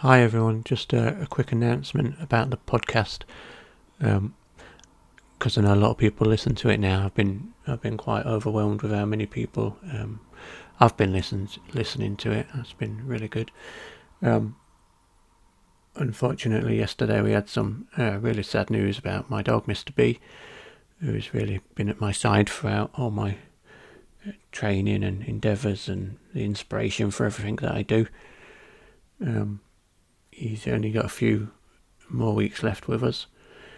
Hi everyone, just a quick announcement about the podcast, because I know a lot of people listen to it now. I've been quite overwhelmed with how many people I've been listening to it. It's been really good. Unfortunately, yesterday we had some really sad news about my dog, Mr. B, who's really been at my side throughout all my training and endeavours and the inspiration for everything that I do. He's only got a few more weeks left with us,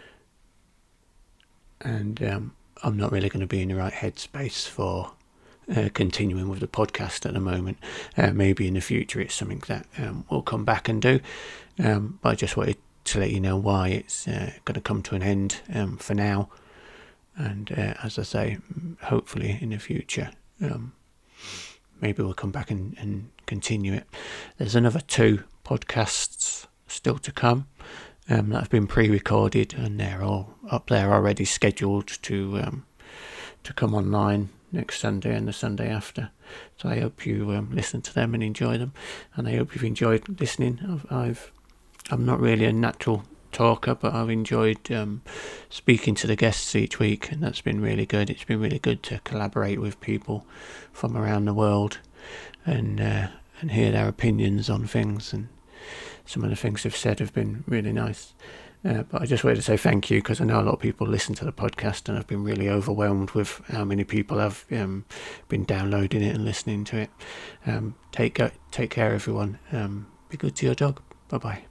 and I'm not really going to be in the right headspace for continuing with the podcast at the moment. Maybe in the future it's something that we'll come back and do, but I just wanted to let you know why it's going to come to an end for now, and as I say, hopefully in the future maybe we'll come back and continue it. There's another 2 podcasts still to come that have been pre-recorded, and they're all up there already, scheduled to come online next Sunday and the Sunday after. So I hope you listen to them and enjoy them, and I hope you've enjoyed listening. I'm not really a natural talker, but I've enjoyed speaking to the guests each week, and that's been really good. It's been really good to collaborate with people from around the world and hear their opinions on things, and some of the things they've said have been really nice. But I just wanted to say thank you, because I know a lot of people listen to the podcast, and I've been really overwhelmed with how many people have been downloading it and listening to it. Take care, everyone. Be good to your dog. Bye-bye.